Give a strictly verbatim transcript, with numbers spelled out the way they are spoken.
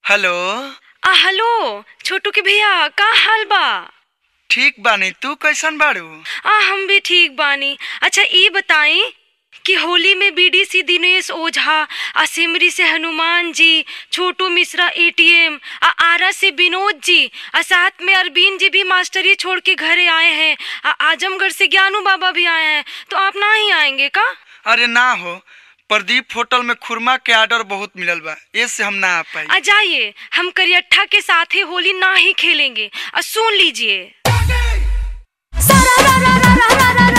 Hello. आ hello छोटू के भैया, का हाल बा? ठीक बानी, तू कैसन बाड़ू? आ हम भी ठीक बानी। अच्छा ये बताई कि होली में बीडीसी दिनेश ओझा, आ सिमरी से हनुमान जी, छोटू मिश्रा एटीएम, आ आरा से विनोद जी, आ साथ में अरविंद जी भी मास्टरी छोड़ के घरे आए हैं, आ आजमगढ़ से ज्ञानू बाबा भी आए हैं, तो आप ना ही आएंगे का? अरे ना हो, प्रदीप होटल में खुरमा के ऑर्डर बहुत मिलल बा, इससे हम ना आ पाई। आ जाइए, हम करियट्ठा के साथ ही होली ना ही खेलेंगे। आ सुन लीजिए।